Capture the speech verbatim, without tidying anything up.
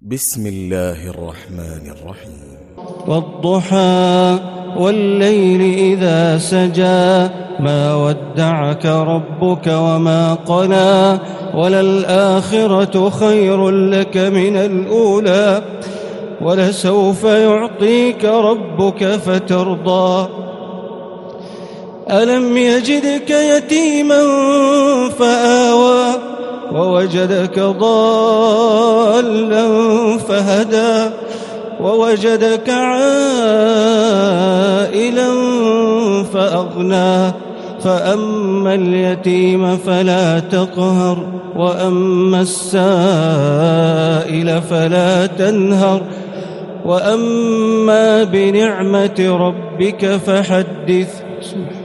بسم الله الرحمن الرحيم. والضحى والليل إذا سجى ما ودعك ربك وما قلى وللآخرة خير لك من الأولى ولسوف يعطيك ربك فترضى ألم يجدك يتيما فآوى ووجدك ضالا فهدى ووجدك عائلا فأغنى فأما اليتيم فلا تقهر وأما السائل فلا تنهر وأما بنعمة ربك فحدث.